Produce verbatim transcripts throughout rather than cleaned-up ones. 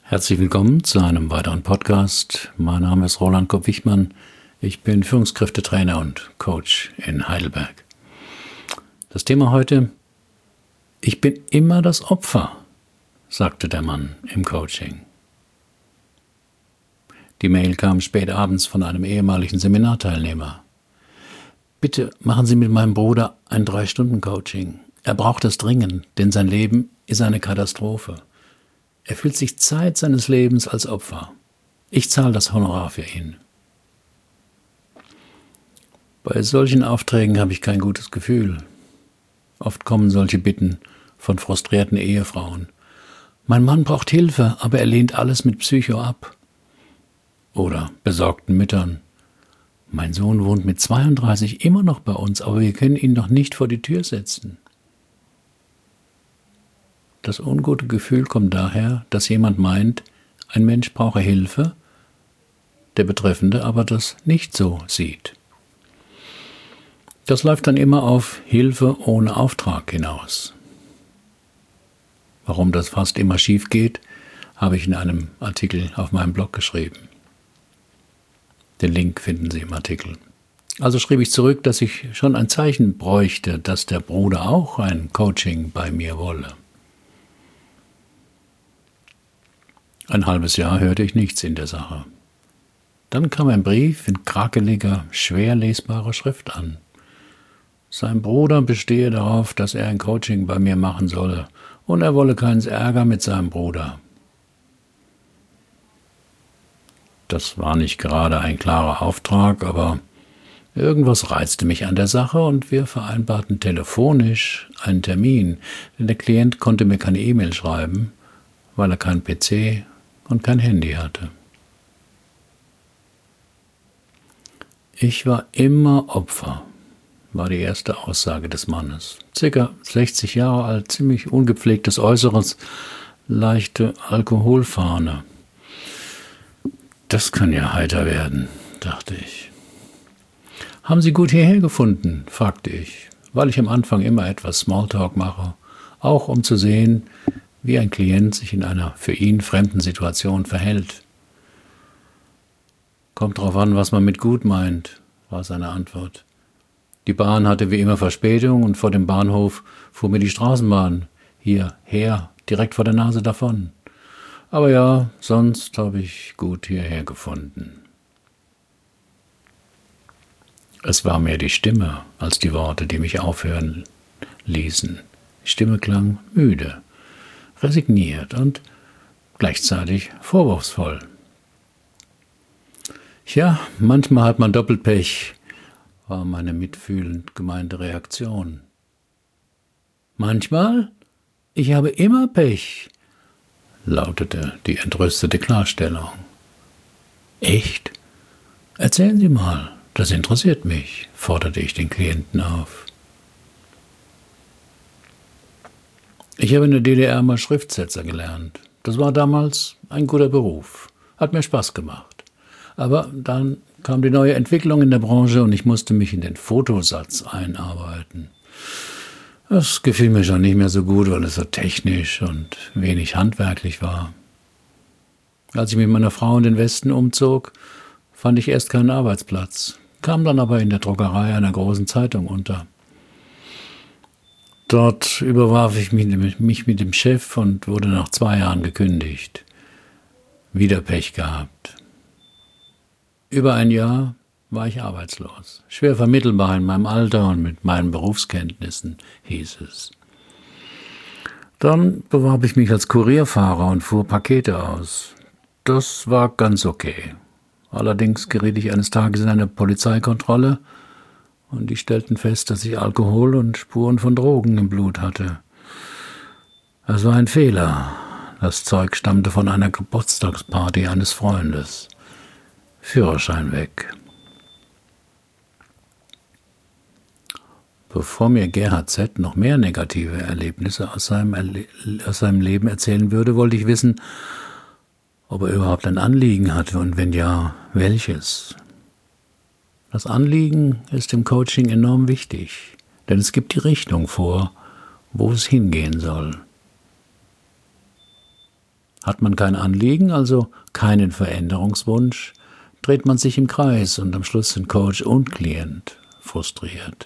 Herzlich willkommen zu einem weiteren Podcast. Mein Name ist Roland Kopp-Wichmann. Ich bin Führungskräftetrainer und Coach in Heidelberg. Das Thema heute: Ich bin immer das Opfer, sagte der Mann im Coaching. Die Mail kam spät abends von einem ehemaligen Seminarteilnehmer. Bitte machen Sie mit meinem Bruder ein drei Stunden Coaching. Er braucht es dringend, denn sein Leben ist eine Katastrophe. Er fühlt sich Zeit seines Lebens als Opfer. Ich zahle das Honorar für ihn. Bei solchen Aufträgen habe ich kein gutes Gefühl. Oft kommen solche Bitten von frustrierten Ehefrauen. Mein Mann braucht Hilfe, aber er lehnt alles mit Psycho ab. Oder besorgten Müttern. Mein Sohn wohnt mit zweiunddreißig immer noch bei uns, aber wir können ihn noch nicht vor die Tür setzen. Das ungute Gefühl kommt daher, dass jemand meint, ein Mensch brauche Hilfe, der Betreffende aber das nicht so sieht. Das läuft dann immer auf Hilfe ohne Auftrag hinaus. Warum das fast immer schief geht, habe ich in einem Artikel auf meinem Blog geschrieben. Den Link finden Sie im Artikel. Also schrieb ich zurück, dass ich schon ein Zeichen bräuchte, dass der Bruder auch ein Coaching bei mir wolle. Ein halbes Jahr hörte ich nichts in der Sache. Dann kam ein Brief in krakeliger, schwer lesbarer Schrift an. Sein Bruder bestehe darauf, dass er ein Coaching bei mir machen solle, und er wolle keinen Ärger mit seinem Bruder. Das war nicht gerade ein klarer Auftrag, aber irgendwas reizte mich an der Sache und wir vereinbarten telefonisch einen Termin, denn der Klient konnte mir keine E-Mail schreiben, weil er keinen P C und kein Handy hatte. Ich war immer Opfer, war die erste Aussage des Mannes. Circa sechzig Jahre alt, ziemlich ungepflegtes Äußeres, leichte Alkoholfahne. Das kann ja heiter werden, dachte ich. Haben Sie gut hierher gefunden? Fragte ich, weil ich am Anfang immer etwas Smalltalk mache, auch um zu sehen, wie ein Klient sich in einer für ihn fremden Situation verhält. Kommt drauf an, was man mit gut meint, war seine Antwort. Die Bahn hatte wie immer Verspätung und vor dem Bahnhof fuhr mir die Straßenbahn hierher, direkt vor der Nase davon. Aber ja, sonst habe ich gut hierher gefunden. Es war mehr die Stimme als die Worte, die mich aufhören ließen. Die Stimme klang müde, resigniert und gleichzeitig vorwurfsvoll. Ja, manchmal hat man doppelt Pech, war meine mitfühlend gemeinte Reaktion. Manchmal? Ich habe immer Pech, lautete die entrüstete Klarstellung. Echt? Erzählen Sie mal, das interessiert mich, forderte ich den Klienten auf. Ich habe in der D D R mal Schriftsetzer gelernt. Das war damals ein guter Beruf. Hat mir Spaß gemacht. Aber dann kam die neue Entwicklung in der Branche und ich musste mich in den Fotosatz einarbeiten. Das gefiel mir schon nicht mehr so gut, weil es so technisch und wenig handwerklich war. Als ich mit meiner Frau in den Westen umzog, fand ich erst keinen Arbeitsplatz, kam dann aber in der Druckerei einer großen Zeitung unter. Dort überwarf ich mich mit dem Chef und wurde nach zwei Jahren gekündigt. Wieder Pech gehabt. Über ein Jahr war ich arbeitslos. Schwer vermittelbar in meinem Alter und mit meinen Berufskenntnissen, hieß es. Dann bewarb ich mich als Kurierfahrer und fuhr Pakete aus. Das war ganz okay. Allerdings geriet ich eines Tages in eine Polizeikontrolle und die stellten fest, dass ich Alkohol und Spuren von Drogen im Blut hatte. Es war ein Fehler. Das Zeug stammte von einer Geburtstagsparty eines Freundes. Führerschein weg. Bevor mir Gerhard Z. noch mehr negative Erlebnisse aus seinem, Erle- aus seinem Leben erzählen würde, wollte ich wissen, ob er überhaupt ein Anliegen hatte und wenn ja, welches. Das Anliegen ist im Coaching enorm wichtig, denn es gibt die Richtung vor, wo es hingehen soll. Hat man kein Anliegen, also keinen Veränderungswunsch, dreht man sich im Kreis und am Schluss sind Coach und Klient frustriert.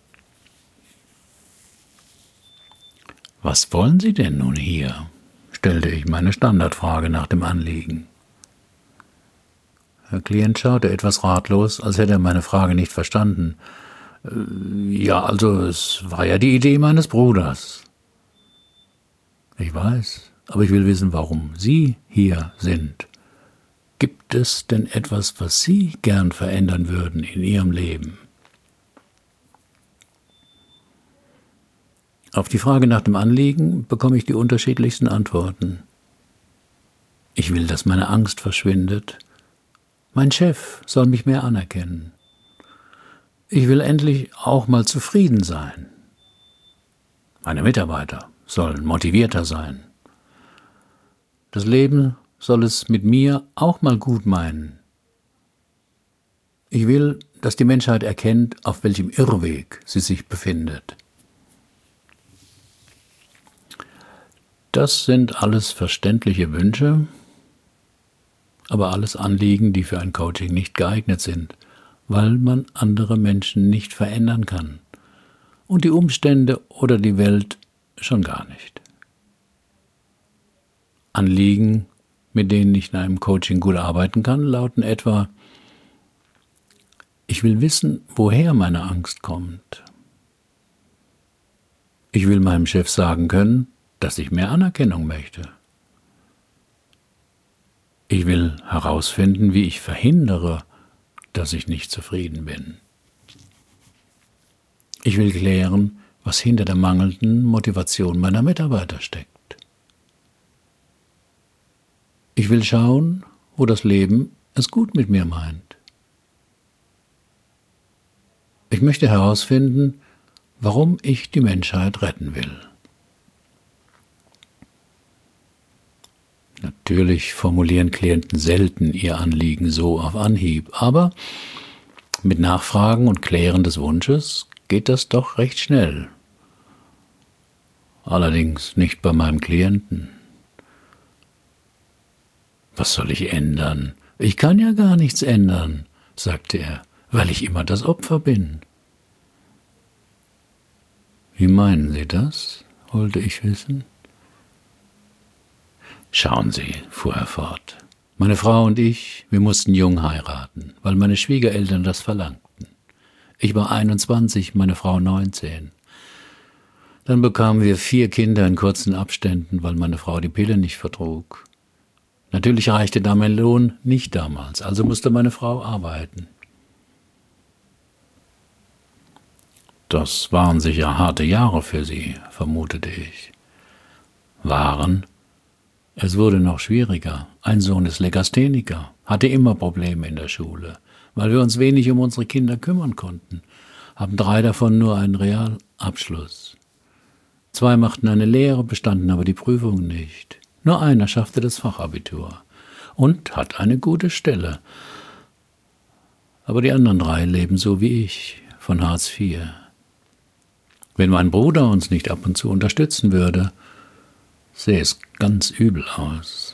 »Was wollen Sie denn nun hier?« stellte ich meine Standardfrage nach dem Anliegen. Der Klient schaute etwas ratlos, als hätte er meine Frage nicht verstanden. »Ja, also es war ja die Idee meines Bruders.« »Ich weiß, aber ich will wissen, warum Sie hier sind. Gibt es denn etwas, was Sie gern verändern würden in Ihrem Leben?« Auf die Frage nach dem Anliegen bekomme ich die unterschiedlichsten Antworten. Ich will, dass meine Angst verschwindet. Mein Chef soll mich mehr anerkennen. Ich will endlich auch mal zufrieden sein. Meine Mitarbeiter sollen motivierter sein. Das Leben soll es mit mir auch mal gut meinen. Ich will, dass die Menschheit erkennt, auf welchem Irrweg sie sich befindet. Das sind alles verständliche Wünsche, aber alles Anliegen, die für ein Coaching nicht geeignet sind, weil man andere Menschen nicht verändern kann und die Umstände oder die Welt schon gar nicht. Anliegen, mit denen ich in einem Coaching gut arbeiten kann, lauten etwa: Ich will wissen, woher meine Angst kommt. Ich will meinem Chef sagen können, dass ich mehr Anerkennung möchte. Ich will herausfinden, wie ich verhindere, dass ich nicht zufrieden bin. Ich will klären, was hinter der mangelnden Motivation meiner Mitarbeiter steckt. Ich will schauen, wo das Leben es gut mit mir meint. Ich möchte herausfinden, warum ich die Menschheit retten will. Natürlich formulieren Klienten selten ihr Anliegen so auf Anhieb, aber mit Nachfragen und Klären des Wunsches geht das doch recht schnell. Allerdings nicht bei meinem Klienten. »Was soll ich ändern? Ich kann ja gar nichts ändern«, sagte er, »weil ich immer das Opfer bin.« »Wie meinen Sie das?« wollte ich wissen. »Schauen Sie«, fuhr er fort, »meine Frau und ich, wir mussten jung heiraten, weil meine Schwiegereltern das verlangten. Ich war einundzwanzig, meine Frau neunzehn. Dann bekamen wir vier Kinder in kurzen Abständen, weil meine Frau die Pille nicht vertrug. Natürlich reichte da mein Lohn nicht damals, also musste meine Frau arbeiten. Das waren sicher harte Jahre für sie, vermutete ich. Waren? Es wurde noch schwieriger. Ein Sohn ist Legastheniker, hatte immer Probleme in der Schule, weil wir uns wenig um unsere Kinder kümmern konnten, haben drei davon nur einen Realabschluss. Zwei machten eine Lehre, bestanden aber die Prüfung nicht. Nur einer schaffte das Fachabitur und hat eine gute Stelle. Aber die anderen drei leben so wie ich, von Hartz vier. Wenn mein Bruder uns nicht ab und zu unterstützen würde, sähe es ganz übel aus.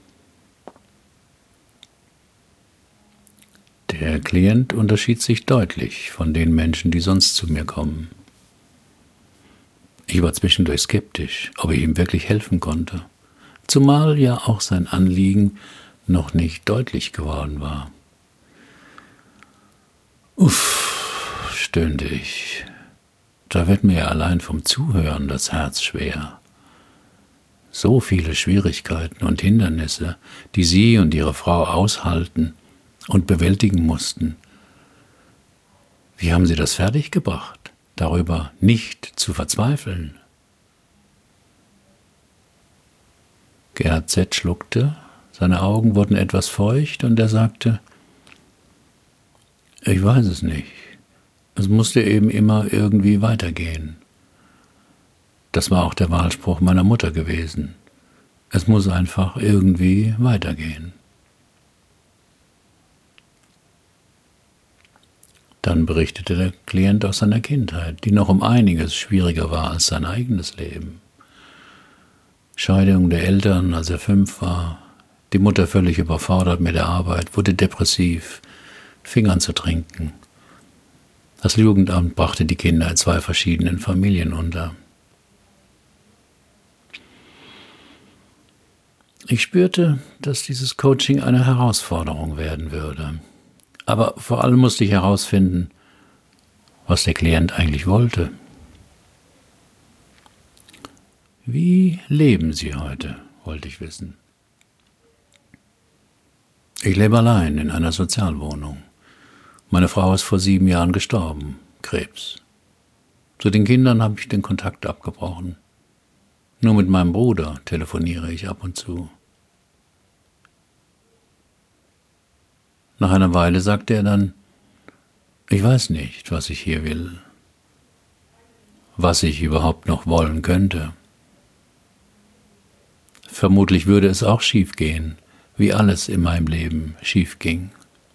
Der Klient unterschied sich deutlich von den Menschen, die sonst zu mir kommen. Ich war zwischendurch skeptisch, ob ich ihm wirklich helfen konnte, zumal ja auch sein Anliegen noch nicht deutlich geworden war. »Uff«, stöhnte ich, »da wird mir ja allein vom Zuhören das Herz schwer. So viele Schwierigkeiten und Hindernisse, die Sie und Ihre Frau aushalten und bewältigen mussten. Wie haben Sie das fertiggebracht, darüber nicht zu verzweifeln?« Gerhard Z. schluckte, seine Augen wurden etwas feucht und er sagte: »Ich weiß es nicht. Es musste eben immer irgendwie weitergehen. Das war auch der Wahlspruch meiner Mutter gewesen. Es muss einfach irgendwie weitergehen.« Dann berichtete der Klient aus seiner Kindheit, die noch um einiges schwieriger war als sein eigenes Leben. Scheidung der Eltern, als er fünf war, die Mutter völlig überfordert mit der Arbeit, wurde depressiv, fing an zu trinken. Das Jugendamt brachte die Kinder in zwei verschiedenen Familien unter. Ich spürte, dass dieses Coaching eine Herausforderung werden würde. Aber vor allem musste ich herausfinden, was der Klient eigentlich wollte. Wie leben Sie heute, wollte ich wissen. Ich lebe allein in einer Sozialwohnung. Meine Frau ist vor sieben Jahren gestorben, Krebs. Zu den Kindern habe ich den Kontakt abgebrochen. Nur mit meinem Bruder telefoniere ich ab und zu. Nach einer Weile sagte er dann, ich weiß nicht, was ich hier will, was ich überhaupt noch wollen könnte. Vermutlich würde es auch schief gehen, wie alles in meinem Leben schief ging.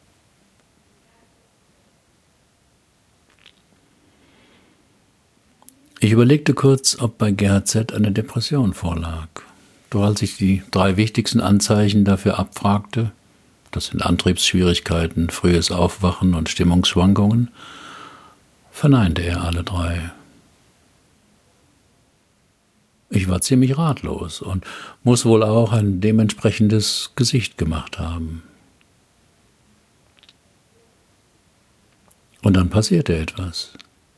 Ich überlegte kurz, ob bei G H Z eine Depression vorlag. Doch als ich die drei wichtigsten Anzeichen dafür abfragte, das sind Antriebsschwierigkeiten, frühes Aufwachen und Stimmungsschwankungen, verneinte er alle drei. Ich war ziemlich ratlos und muss wohl auch ein dementsprechendes Gesicht gemacht haben. Und dann passierte etwas.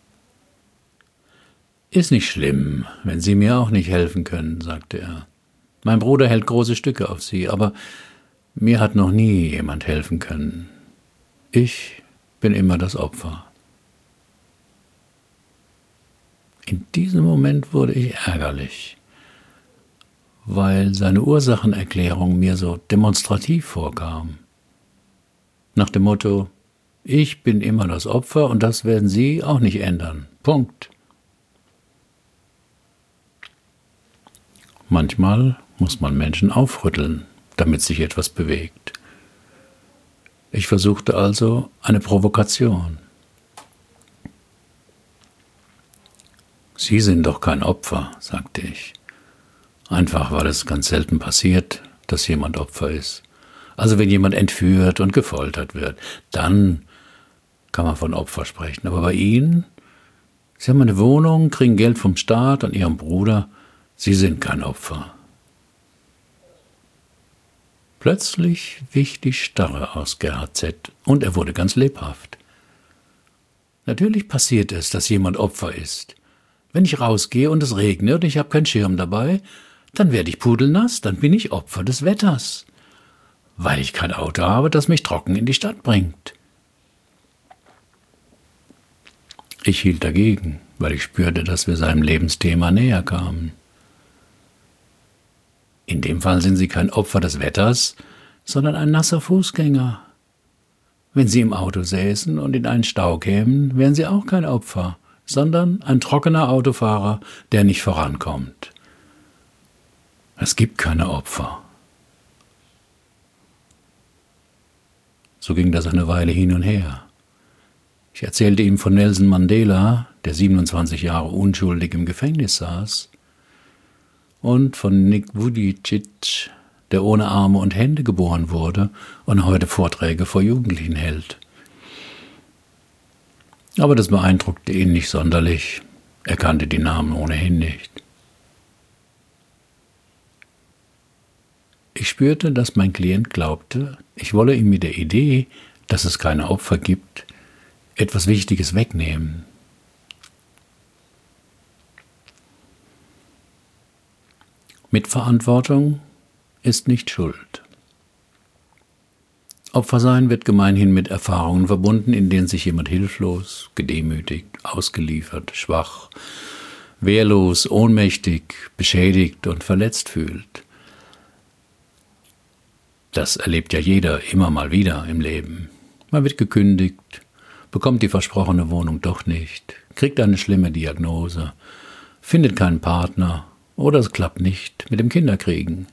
Ist nicht schlimm, wenn Sie mir auch nicht helfen können, sagte er. Mein Bruder hält große Stücke auf Sie, aber mir hat noch nie jemand helfen können. Ich bin immer das Opfer. In diesem Moment wurde ich ärgerlich, weil seine Ursachenerklärung mir so demonstrativ vorkam. Nach dem Motto, ich bin immer das Opfer und das werden Sie auch nicht ändern. Punkt. Manchmal muss man Menschen aufrütteln, damit sich etwas bewegt. Ich versuchte also eine Provokation. Sie sind doch kein Opfer, sagte ich. Einfach, weil es ganz selten passiert, dass jemand Opfer ist. Also wenn jemand entführt und gefoltert wird, dann kann man von Opfer sprechen. Aber bei Ihnen, Sie haben eine Wohnung, kriegen Geld vom Staat und Ihrem Bruder, Sie sind kein Opfer. Plötzlich wich die Starre aus G H Z und er wurde ganz lebhaft. Natürlich passiert es, dass jemand Opfer ist. Wenn ich rausgehe und es regnet und ich habe keinen Schirm dabei, dann werde ich pudelnass, dann bin ich Opfer des Wetters, weil ich kein Auto habe, das mich trocken in die Stadt bringt. Ich hielt dagegen, weil ich spürte, dass wir seinem Lebensthema näher kamen. In dem Fall sind Sie kein Opfer des Wetters, sondern ein nasser Fußgänger. Wenn Sie im Auto säßen und in einen Stau kämen, wären Sie auch kein Opfer, sondern ein trockener Autofahrer, der nicht vorankommt. Es gibt keine Opfer. So ging das eine Weile hin und her. Ich erzählte ihm von Nelson Mandela, der siebenundzwanzig Jahre unschuldig im Gefängnis saß, und von Nick Vujicic, der ohne Arme und Hände geboren wurde und heute Vorträge vor Jugendlichen hält. Aber das beeindruckte ihn nicht sonderlich. Er kannte die Namen ohnehin nicht. Ich spürte, dass mein Klient glaubte, ich wolle ihm mit der Idee, dass es keine Opfer gibt, etwas Wichtiges wegnehmen. Mitverantwortung ist nicht Schuld. Opfersein wird gemeinhin mit Erfahrungen verbunden, in denen sich jemand hilflos, gedemütigt, ausgeliefert, schwach, wehrlos, ohnmächtig, beschädigt und verletzt fühlt. Das erlebt ja jeder immer mal wieder im Leben. Man wird gekündigt, bekommt die versprochene Wohnung doch nicht, kriegt eine schlimme Diagnose, findet keinen Partner oder es klappt nicht mit dem Kinderkriegen.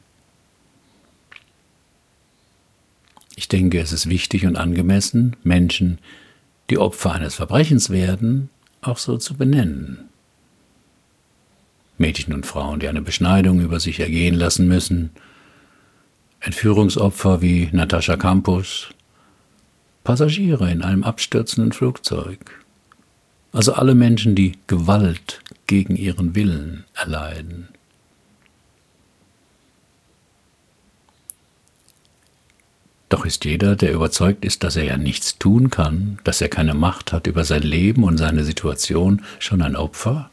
Ich denke, es ist wichtig und angemessen, Menschen, die Opfer eines Verbrechens werden, auch so zu benennen. Mädchen und Frauen, die eine Beschneidung über sich ergehen lassen müssen, Entführungsopfer wie Natascha Campus, Passagiere in einem abstürzenden Flugzeug. Also alle Menschen, die Gewalt gegen ihren Willen erleiden. Doch ist jeder, der überzeugt ist, dass er ja nichts tun kann, dass er keine Macht hat über sein Leben und seine Situation, schon ein Opfer?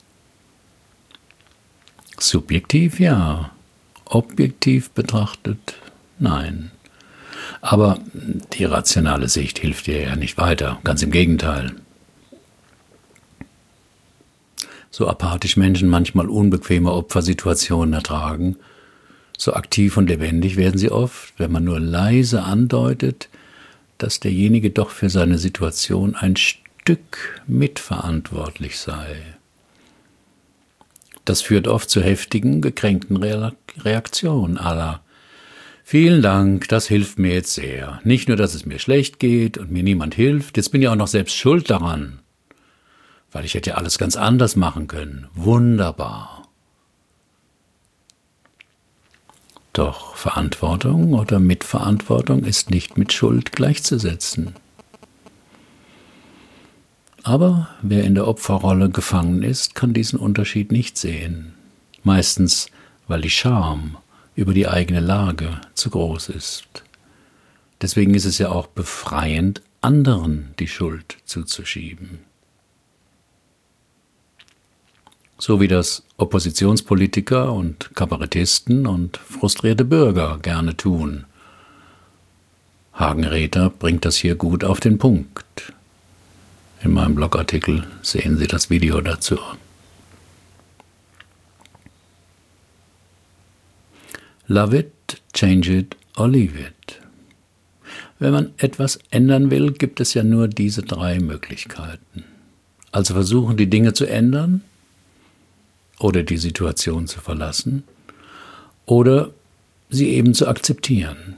Subjektiv ja, objektiv betrachtet nein. Aber die rationale Sicht hilft dir ja nicht weiter, ganz im Gegenteil. So apathisch Menschen manchmal unbequeme Opfersituationen ertragen, so aktiv und lebendig werden sie oft, wenn man nur leise andeutet, dass derjenige doch für seine Situation ein Stück mitverantwortlich sei. Das führt oft zu heftigen, gekränkten Reaktionen à la: Vielen Dank, das hilft mir jetzt sehr. Nicht nur, dass es mir schlecht geht und mir niemand hilft, jetzt bin ich auch noch selbst schuld daran. Weil ich hätte ja alles ganz anders machen können. Wunderbar. Doch Verantwortung oder Mitverantwortung ist nicht mit Schuld gleichzusetzen. Aber wer in der Opferrolle gefangen ist, kann diesen Unterschied nicht sehen. Meistens, weil die Scham über die eigene Lage zu groß ist. Deswegen ist es ja auch befreiend, anderen die Schuld zuzuschieben. So wie das Oppositionspolitiker und Kabarettisten und frustrierte Bürger gerne tun. Hagenräther bringt das hier gut auf den Punkt. In meinem Blogartikel sehen Sie das Video dazu. Love it, change it or leave it. Wenn man etwas ändern will, gibt es ja nur diese drei Möglichkeiten. Also versuchen, die Dinge zu ändern oder die Situation zu verlassen oder sie eben zu akzeptieren.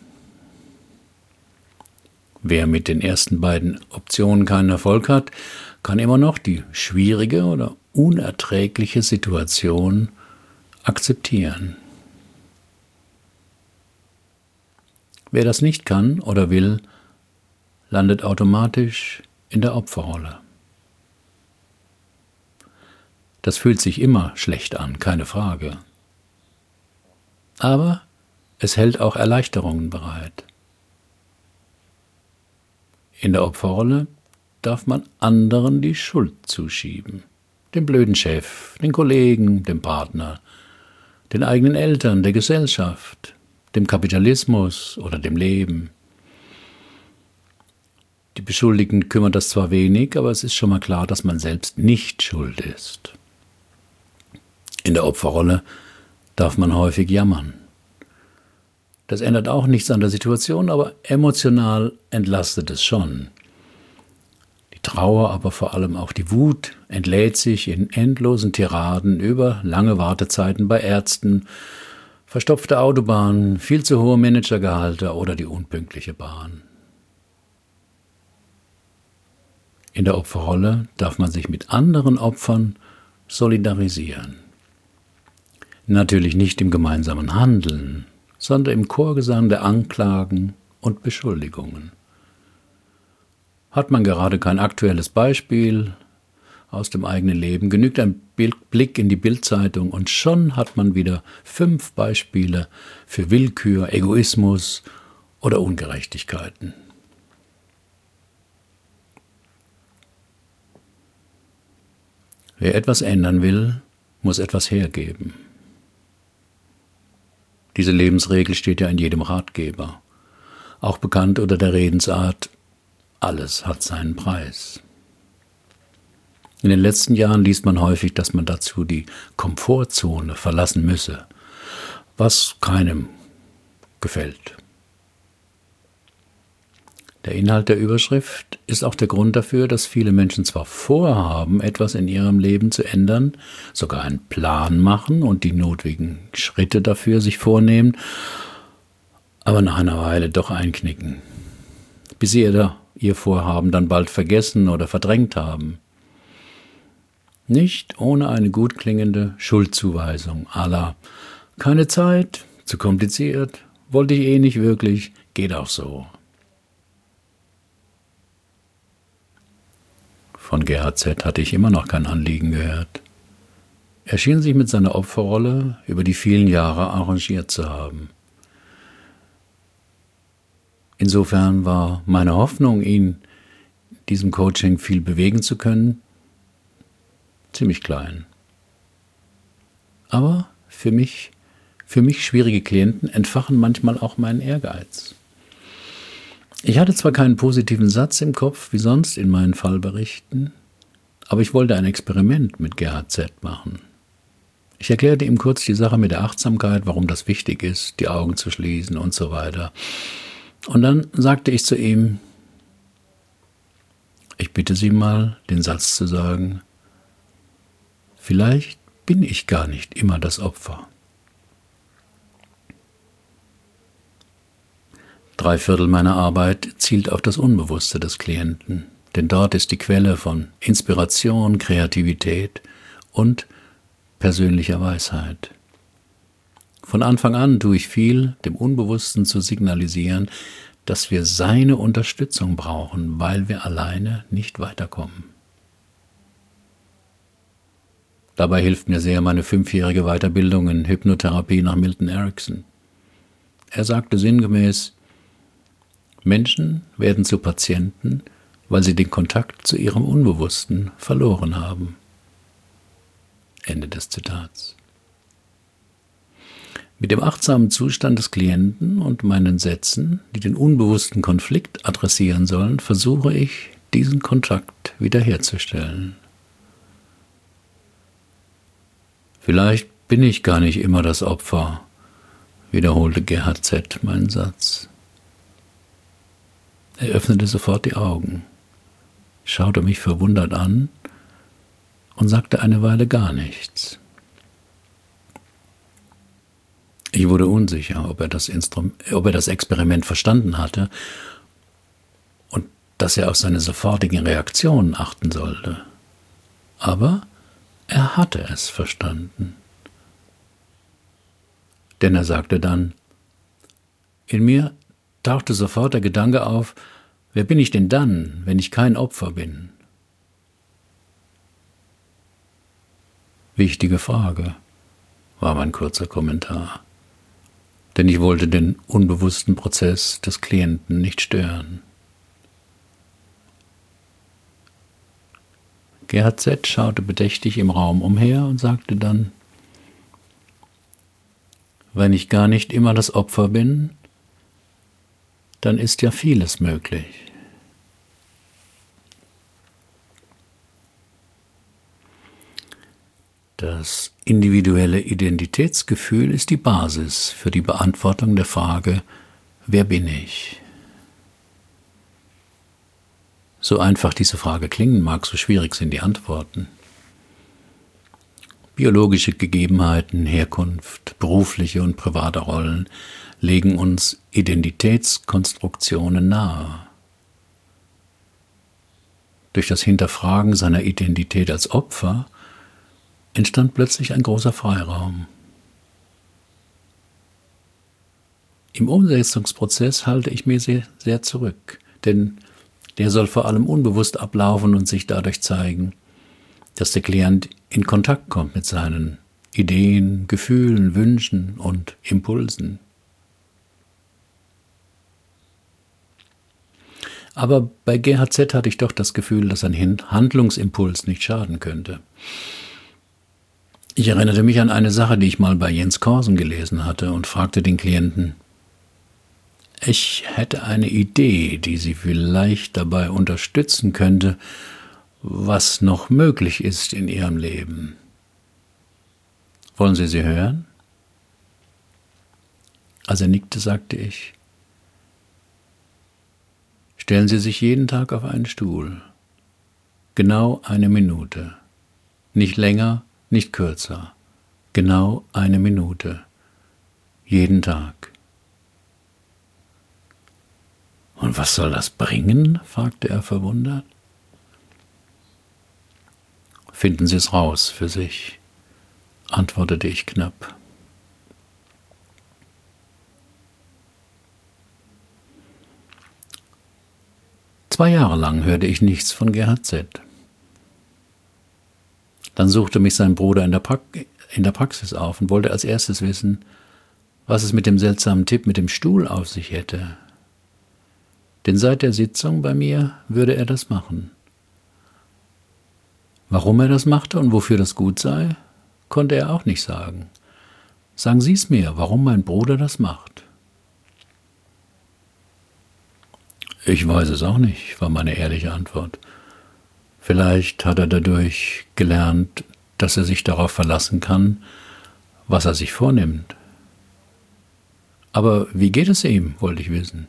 Wer mit den ersten beiden Optionen keinen Erfolg hat, kann immer noch die schwierige oder unerträgliche Situation akzeptieren. Wer das nicht kann oder will, landet automatisch in der Opferrolle. Das fühlt sich immer schlecht an, keine Frage. Aber es hält auch Erleichterungen bereit. In der Opferrolle darf man anderen die Schuld zuschieben. Dem blöden Chef, den Kollegen, dem Partner, den eigenen Eltern, der Gesellschaft, dem Kapitalismus oder dem Leben. Die Beschuldigten kümmern das zwar wenig, aber es ist schon mal klar, dass man selbst nicht schuld ist. In der Opferrolle darf man häufig jammern. Das ändert auch nichts an der Situation, aber emotional entlastet es schon. Die Trauer, aber vor allem auch die Wut entlädt sich in endlosen Tiraden über lange Wartezeiten bei Ärzten, verstopfte Autobahnen, viel zu hohe Managergehalte oder die unpünktliche Bahn. In der Opferrolle darf man sich mit anderen Opfern solidarisieren. Natürlich nicht im gemeinsamen Handeln, sondern im Chorgesang der Anklagen und Beschuldigungen. Hat man gerade kein aktuelles Beispiel aus dem eigenen Leben, genügt ein Blick in die Bild-Zeitung und schon hat man wieder fünf Beispiele für Willkür, Egoismus oder Ungerechtigkeiten. Wer etwas ändern will, muss etwas hergeben. Diese Lebensregel steht ja in jedem Ratgeber, auch bekannt unter der Redensart: Alles hat seinen Preis. In den letzten Jahren liest man häufig, dass man dazu die Komfortzone verlassen müsse, was keinem gefällt. Der Inhalt der Überschrift ist auch der Grund dafür, dass viele Menschen zwar vorhaben, etwas in ihrem Leben zu ändern, sogar einen Plan machen und die notwendigen Schritte dafür sich vornehmen, aber nach einer Weile doch einknicken, bis sie ihr Vorhaben dann bald vergessen oder verdrängt haben. Nicht ohne eine gut klingende Schuldzuweisung à la keine Zeit, zu kompliziert, wollte ich eh nicht wirklich, geht auch so. Von G H Z hatte ich immer noch kein Anliegen gehört. Er schien sich mit seiner Opferrolle über die vielen Jahre arrangiert zu haben. Insofern war meine Hoffnung, ihn diesem Coaching viel bewegen zu können, ziemlich klein. Aber für mich, für mich schwierige Klienten entfachen manchmal auch meinen Ehrgeiz. Ich hatte zwar keinen positiven Satz im Kopf, wie sonst in meinen Fallberichten, aber ich wollte ein Experiment mit G H Z machen. Ich erklärte ihm kurz die Sache mit der Achtsamkeit, warum das wichtig ist, die Augen zu schließen und so weiter. Und dann sagte ich zu ihm, ich bitte Sie mal, den Satz zu sagen, vielleicht bin ich gar nicht immer das Opfer. Drei Viertel meiner Arbeit zielt auf das Unbewusste des Klienten, denn dort ist die Quelle von Inspiration, Kreativität und persönlicher Weisheit. Von Anfang an tue ich viel, dem Unbewussten zu signalisieren, dass wir seine Unterstützung brauchen, weil wir alleine nicht weiterkommen. Dabei hilft mir sehr meine fünfjährige Weiterbildung in Hypnotherapie nach Milton Erickson. Er sagte sinngemäß, Menschen werden zu Patienten, weil sie den Kontakt zu ihrem Unbewussten verloren haben. Ende des Zitats. Mit dem achtsamen Zustand des Klienten und meinen Sätzen, die den unbewussten Konflikt adressieren sollen, versuche ich, diesen Kontakt wiederherzustellen. Vielleicht bin ich gar nicht immer das Opfer, wiederholte G H Z meinen Satz. Er öffnete sofort die Augen, schaute mich verwundert an und sagte eine Weile gar nichts. Ich wurde unsicher, ob er das Instrum- ob er das Experiment verstanden hatte und dass er auf seine sofortigen Reaktionen achten sollte. Aber er hatte es verstanden. Denn er sagte dann, in mir tauchte sofort der Gedanke auf, wer bin ich denn dann, wenn ich kein Opfer bin? Wichtige Frage, war mein kurzer Kommentar. Denn ich wollte den unbewussten Prozess des Klienten nicht stören. G H Z schaute bedächtig im Raum umher und sagte dann, wenn ich gar nicht immer das Opfer bin, dann ist ja vieles möglich. Das individuelle Identitätsgefühl ist die Basis für die Beantwortung der Frage, wer bin ich? So einfach diese Frage klingen mag, so schwierig sind die Antworten. Biologische Gegebenheiten, Herkunft, berufliche und private Rollen legen uns Identitätskonstruktionen nahe. Durch das Hinterfragen seiner Identität als Opfer entstand plötzlich ein großer Freiraum. Im Umsetzungsprozess halte ich mir sehr, sehr zurück, denn der soll vor allem unbewusst ablaufen und sich dadurch zeigen, dass der Klient in Kontakt kommt mit seinen Ideen, Gefühlen, Wünschen und Impulsen. Aber bei G H Z hatte ich doch das Gefühl, dass ein Handlungsimpuls nicht schaden könnte. Ich erinnerte mich an eine Sache, die ich mal bei Jens Korsen gelesen hatte und fragte den Klienten, ich hätte eine Idee, die Sie vielleicht dabei unterstützen könnte, was noch möglich ist in Ihrem Leben. Wollen Sie sie hören? Als er nickte, sagte ich, stellen Sie sich jeden Tag auf einen Stuhl. Genau eine Minute. Nicht länger, nicht kürzer. Genau eine Minute. Jeden Tag. Und was soll das bringen? Fragte er verwundert. Finden Sie es raus für sich, antwortete ich knapp. Zwei Jahre lang hörte ich nichts von G H Z. Dann suchte mich sein Bruder in der, pra- in der Praxis auf und wollte als erstes wissen, was es mit dem seltsamen Tipp mit dem Stuhl auf sich hätte. Denn seit der Sitzung bei mir würde er das machen. Warum er das machte und wofür das gut sei, konnte er auch nicht sagen. Sagen Sie es mir, warum mein Bruder das macht. Ich weiß es auch nicht, war meine ehrliche Antwort. Vielleicht hat er dadurch gelernt, dass er sich darauf verlassen kann, was er sich vornimmt. Aber wie geht es ihm, wollte ich wissen.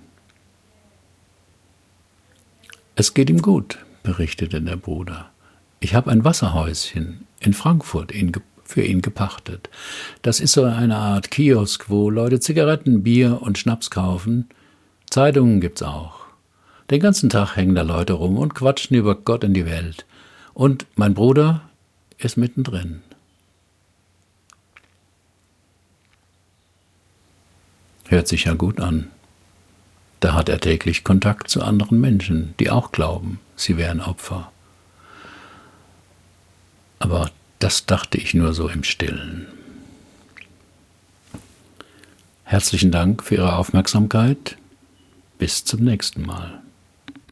Es geht ihm gut, berichtete der Bruder. Ich habe ein Wasserhäuschen in Frankfurt für ihn gepachtet. Das ist so eine Art Kiosk, wo Leute Zigaretten, Bier und Schnaps kaufen. Zeitungen gibt's auch. Den ganzen Tag hängen da Leute rum und quatschen über Gott und die Welt. Und mein Bruder ist mittendrin. Hört sich ja gut an. Da hat er täglich Kontakt zu anderen Menschen, die auch glauben, sie wären Opfer. Aber das dachte ich nur so im Stillen. Herzlichen Dank für Ihre Aufmerksamkeit. Bis zum nächsten Mal.